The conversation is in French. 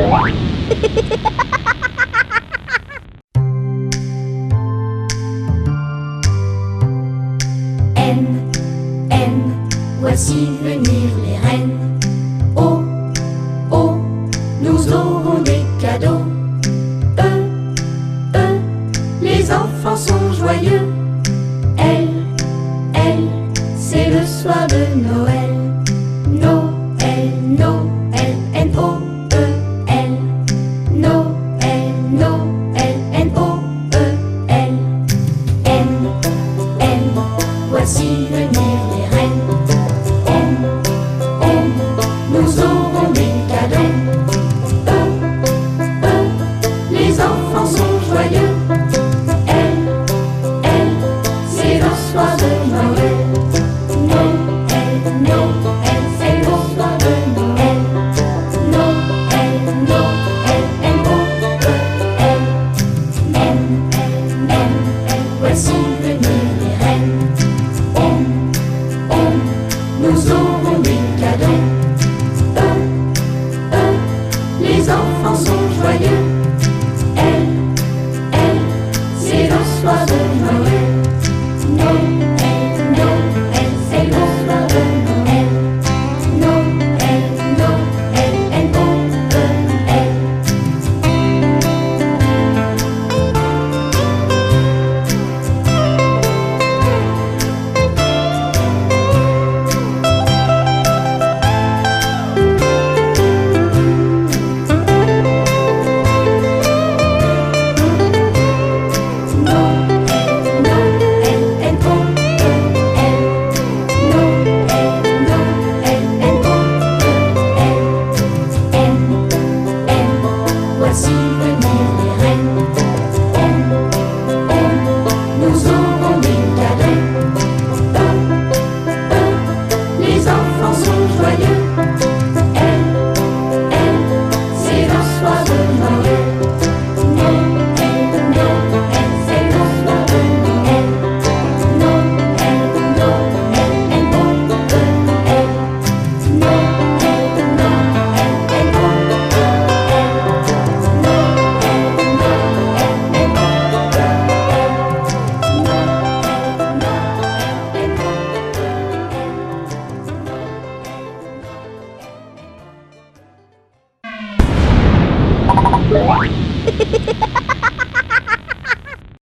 Voici venir les reines. Oh, oh, nous aurons des cadeaux. Les enfants sont joyeux. Elle, c'est le soir de Noël. Noël, Noël, N-O-E-L. Noël, Noël, N-O-E-L. Voici venir les reines. Nous aurons des cadeaux. Les enfants sont joyeux. Elle, c'est le soir de Noël. Noël, Noël, c'est le soir de Noël. Noël, Noël, N-O-E-L. Voici venir les reines. Nous aurons des cadeaux. Les enfants sont joyeux. Elle, c'est le soir de Noël. Noël, Noël, c'est le soir de Noël. Noël, Noël, N-O-E-L. Voici venir les reines. Nous aurons des cadeaux. Les enfants sont joyeux.